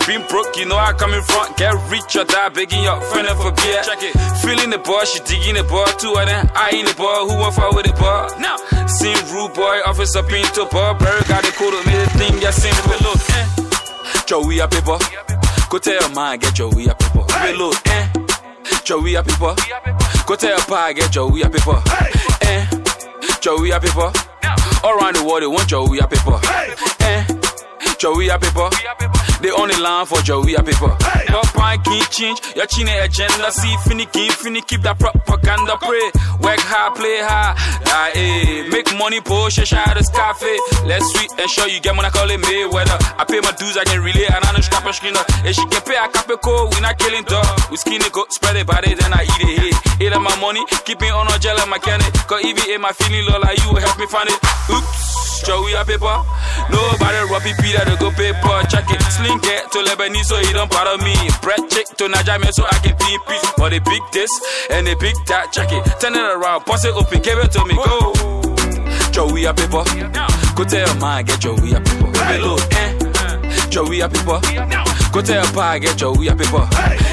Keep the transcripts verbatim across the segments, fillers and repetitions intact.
been broke, you know I come in front. Get rich or die, begging your friend for beer. Check it. Feeling the ball, she digging the ball. Two of them, I in the ball. Who want for with the ball? Now, seen rude boy, officer Pinto ball. Barry got the code, made the thing get simple. Look, eh. Joey a paper. Go tell your man, get Joey a paper. Hey. Look, eh. Joey a paper. Go tell your pa, get Joey a paper. Eh. Joey a paper. All around the world, they want Joey a paper. Eh. Joey a paper. They only line for Joey a paper. Your pine can't change, your chin agenda. See, finny, keep, finny, keep that propaganda. Pray, work hard, play hard. Ah, eh. Make money, push, shine the cafe. Let's sweet and show you get money, call it Mayweather. I pay my dues, I can relay, and I don't stop a screener. If she can pay a cap code, we not killing dog. We skin it, go spread it, body, then I eat it. Hey, eat my money, keep it on a gel and mechanic. Cause if it ain't my feeling low, like you will help me find it. Oops, Joey a paper. Nobody Robbie Peter to go paper. Check it, sling get to Lebanese so he don't bother me. Bread chick to Najame so I can be peace. For the big this and the big that, check it. Turn it around, bust it open, give it to me, go. Joey a paper. Go tell your man, get Joey a paper. Hey, look, eh. Joey a paper. Go tell your pa, get Joey a paper.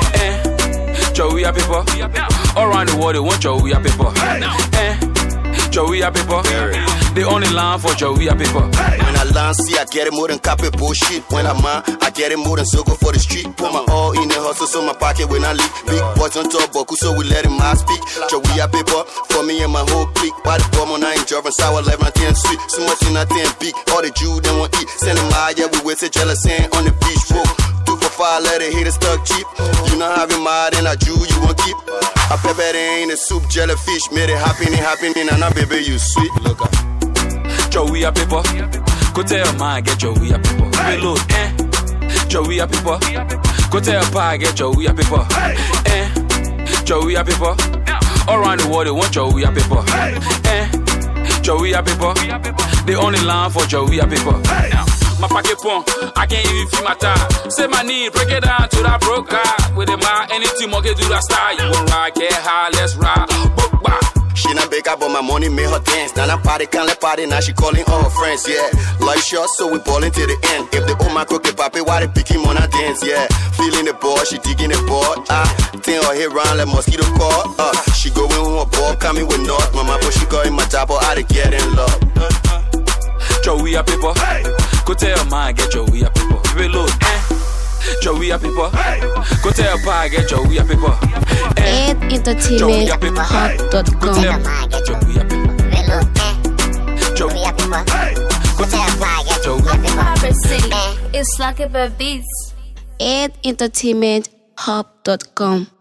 Eh. Joey a paper. All around the world, they want Joey a paper. Eh. Joey a paper. They only line for Joey a paper. When I land, see, I get it more than copy bullshit. When I'm on, I get it more than circle for the street. Put my all in the hustle, so my pocket when I leak. Big boys on top, Boku, so we let him out speak. Joey a paper for me and my whole clique. Why the bomb on I ain't driving sour, left my ten sweet. So much in I ten big. All the Jew, they won't eat. Send them out, yeah, we with it, jealous sand on the beach. Whoa. Two for five, let it hit it stuck cheap. You know how we mad and I Jew, you won't keep. I pepper in the soup, jellyfish, made it happening, happening, and I baby, you sweet. Look up. Joey a paper. Go tell your man, get Joey a paper. Hey, look, eh. Joey a paper. Go tell your pa, get Joey a paper. Eh. Joey a paper. All around the world, they want Joey a paper. Eh. Joey a paper. They only line for Joey a paper. My pocket pump, I can't even feel my time. Say my knee, break it down to that broke guy. With the mind, anything more can do that style. You won't ride, get high, let's ride. Book back. She not big up, but my money made her dance. Now I party, can't let party, now she calling all her friends, yeah. Life short, so we ballin' to the end. If they own my crooked papi, why they pick him on a dance, yeah. Feeling the ball, she digging the ball. Ah, ten her head round like mosquito call. Uh, she going with her ball, coming with north. Mama, but she got in my job, or I to get in love. Joey a paper. Go tell your man, get Joey a paper. Hey, look, eh. Joey a paper. Go tell your pa, get Joey a paper. Eh. Entertainment Hub dot com. Go tell your man, get Joey a paper. Hey, look, eh. Joey a paper. Go tell your pa, get Joey a paper. It's like a beats. Entertainment Hub dot com.